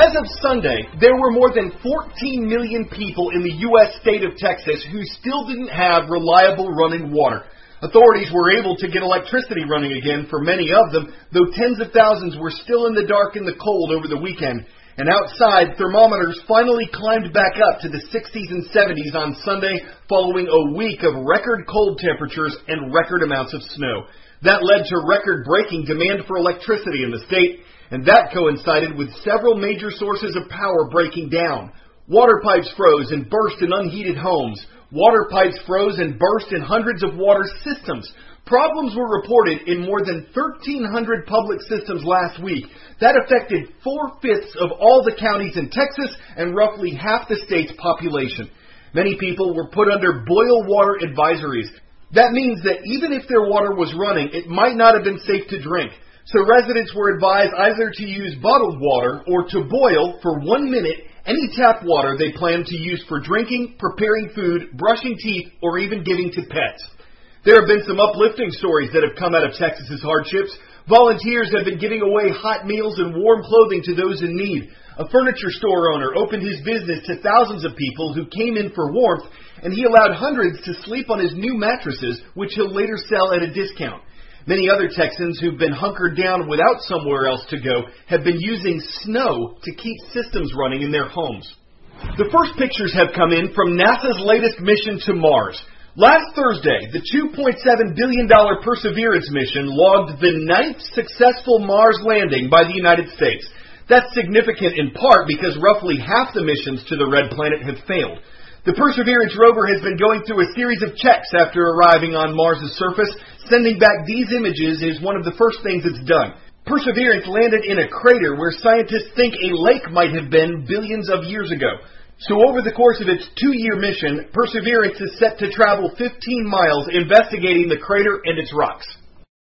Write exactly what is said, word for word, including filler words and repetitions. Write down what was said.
As of Sunday, there were more than fourteen million people in the U S state of Texas who still didn't have reliable running water. Authorities were able to get electricity running again for many of them, though tens of thousands were still in the dark and the cold over the weekend. And outside, thermometers finally climbed back up to the sixties and seventies on Sunday following a week of record cold temperatures and record amounts of snow. That led to record-breaking demand for electricity in the state, and that coincided with several major sources of power breaking down. Water pipes froze and burst in unheated homes. Water pipes froze and burst in hundreds of water systems. Problems were reported in more than thirteen hundred public systems last week. That affected four-fifths of all the counties in Texas and roughly half the state's population. Many people were put under boil water advisories. That means that even if their water was running, it might not have been safe to drink. So residents were advised either to use bottled water or to boil for one minute any tap water they planned to use for drinking, preparing food, brushing teeth, or even giving to pets. There have been some uplifting stories that have come out of Texas's hardships. Volunteers have been giving away hot meals and warm clothing to those in need. A furniture store owner opened his business to thousands of people who came in for warmth, and he allowed hundreds to sleep on his new mattresses, which he'll later sell at a discount. Many other Texans who've been hunkered down without somewhere else to go have been using snow to keep systems running in their homes. The first pictures have come in from NASA's latest mission to Mars. Last Thursday, the two point seven billion dollars Perseverance mission logged the ninth successful Mars landing by the United States. That's significant in part because roughly half the missions to the red planet have failed. The Perseverance rover has been going through a series of checks after arriving on Mars' surface. Sending back these images is one of the first things it's done. Perseverance landed in a crater where scientists think a lake might have been billions of years ago. So over the course of its two-year mission, Perseverance is set to travel fifteen miles investigating the crater and its rocks.